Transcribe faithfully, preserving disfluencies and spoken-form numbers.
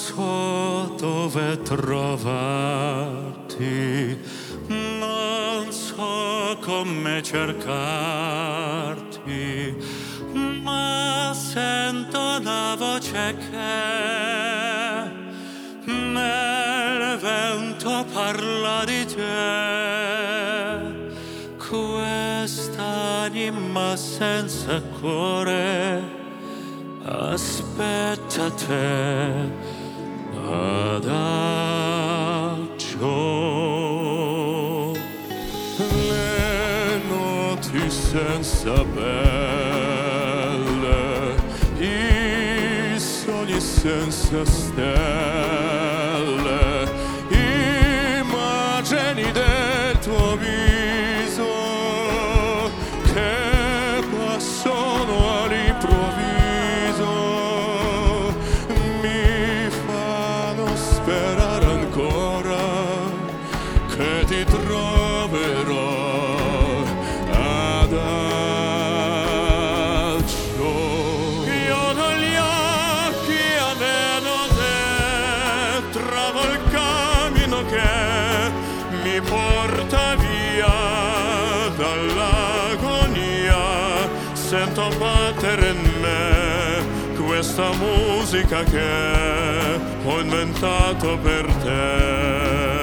so dove trovarti, non so come cercarti, ma sento la voce che nel vento parla di te. Quest'anima senza cuore aspetta te adagio. Le notti senza belle, i sogni senza stelle, immagini del tuo viso che passano all'improvviso, mi fanno sperare ancora che ti troverò adagio. Io ho gli occhi a te, trovo il cammino che mi porta via dall'agonia, sento battere in me questa musica che ho inventato per te.